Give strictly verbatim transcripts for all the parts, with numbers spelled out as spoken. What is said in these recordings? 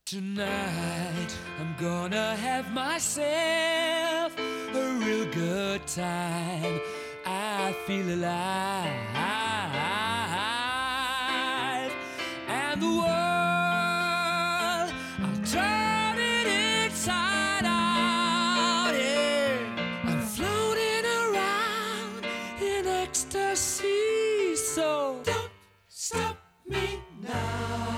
Tonight I'm gonna have myself a real good time. I feel alive, and the world, I'll turn it inside out. Yeah, I'm floating around in ecstasy, so don't stop me now.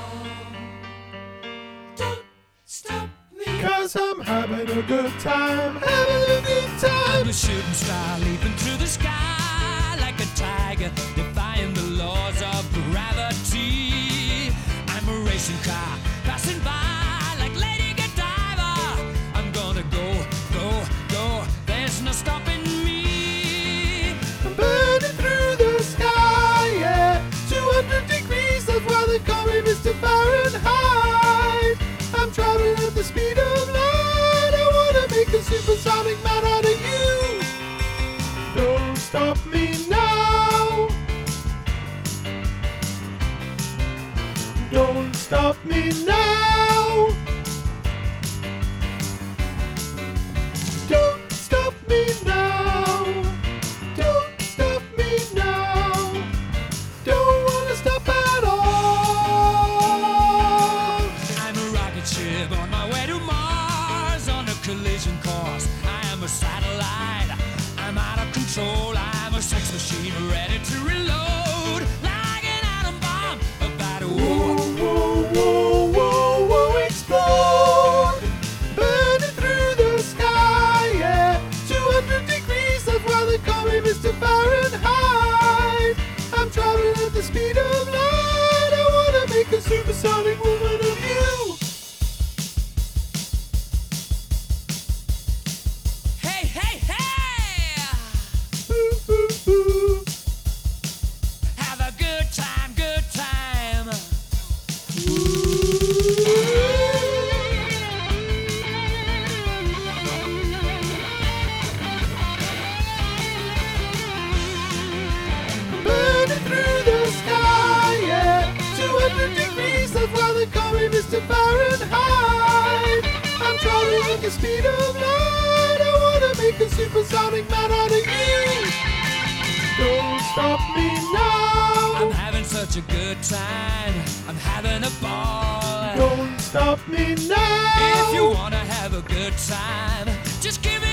Cause I'm having a good time, having a good time. I'm a shooting star leaping through the sky like a tiger, defying the laws of gravity. I'm a racing car passing by like Lady Godiva. I'm gonna go, go, go, there's no stopping me. I'm burning through the sky, yeah, two hundred degrees, that's why they call me Mister Fahrenheit. I'm traveling at the speed of light, I wanna make a supersonic man out of you. Don't stop me now. Don't stop me now. Don't stop me now. Don't stop me now. Don't wanna stop at all. I'm a rocket ship on my way to Mars on a collision course. I am a satellite, I'm out of control. I'm a sex machine ready to reload like an atom bomb about to Whoa, whoa, whoa, whoa, whoa, explode. Burning through the sky, yeah, two hundred degrees, that's why they call me Mister Fahrenheit. I'm traveling at the speed of light, I wanna make a supersonic woman of you. Hey, hey, hey! Ooh, ooh, ooh. Have a good time, good time. Burning through the sky, yeah, two hundred degrees, that's why they call me Mister Fahrenheit. I'm traveling at the speed of light, I wanna make a supersonic man out of you. Don't stop me now. I'm having such a good time, I'm having a ball. Don't stop me now. If you wanna have a good time, just give it